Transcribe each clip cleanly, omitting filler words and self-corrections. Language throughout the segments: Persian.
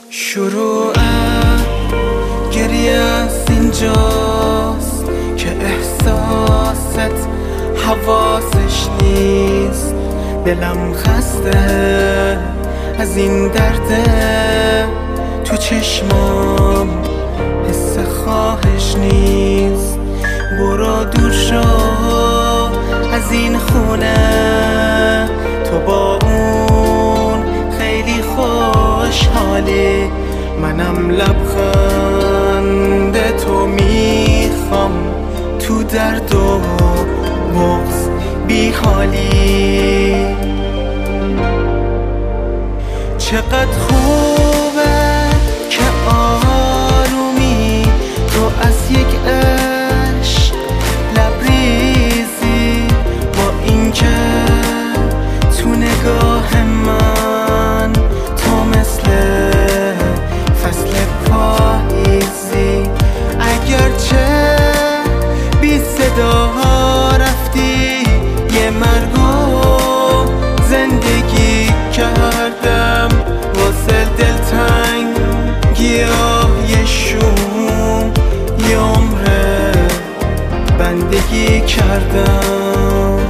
شروع گریه از اینجاست که احساست حواسش نیست. دلم خسته از این درده، تو چشمام حس خواهش نیست. برو دور شو از این خونه، تو با اون خیلی خوشحالی. منم لبخند تو میخوام، تو درد و بغض بی حالی. چقدر خوبه که آرومی تو از یک عشق لبریزی، با اینکه تو نگاه من تو مثل فصل پاییزی. اگرچه بی صدا رفتی، یه مرگو زندگی کردم واسه دلتنگی یه شوم، یه عمره بندگی کردم.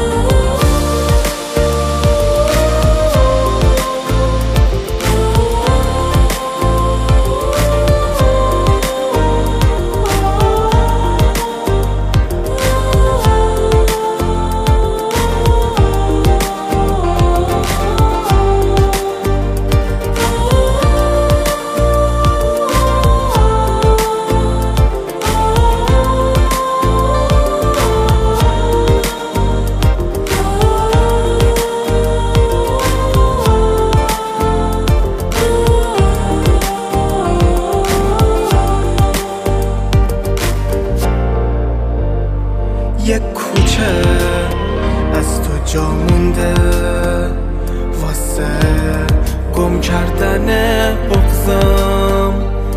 یک کوچه از تو جا مونده واسه گم کردن بغضم.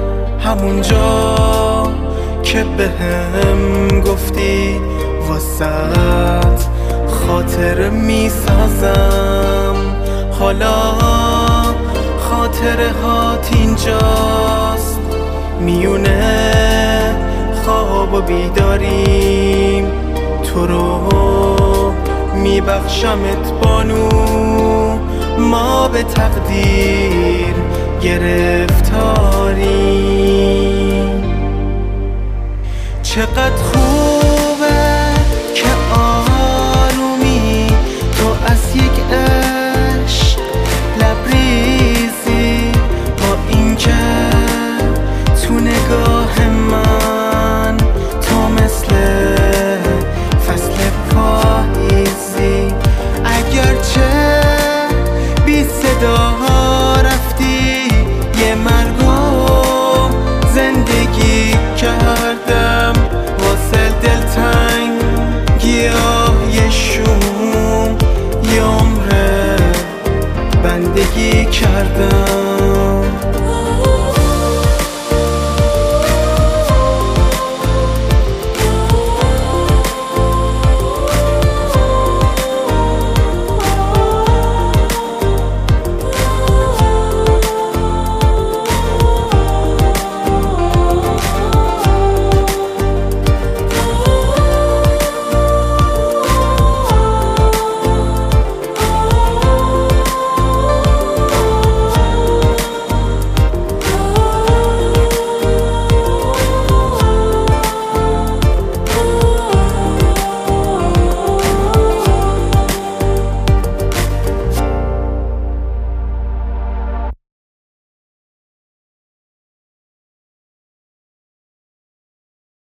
همونجا که بهم گفتی واسه خاطر میسازم. حالا خاطره هات اینجاست، میونه خواب و بیداریم. تو رو میبخشمت بانو، ما به تقدیر گرفتاریم. چقدر خوبه که آرومی تو از یک عشق لبریزی، با اینکه تو نگاه من تو مثل فصل پاییزی. اگرچه بی صدا رفتی، یه مرگو زندگی کردم واسه دلتنگی یه شوم، یه عمره بندگی کردم.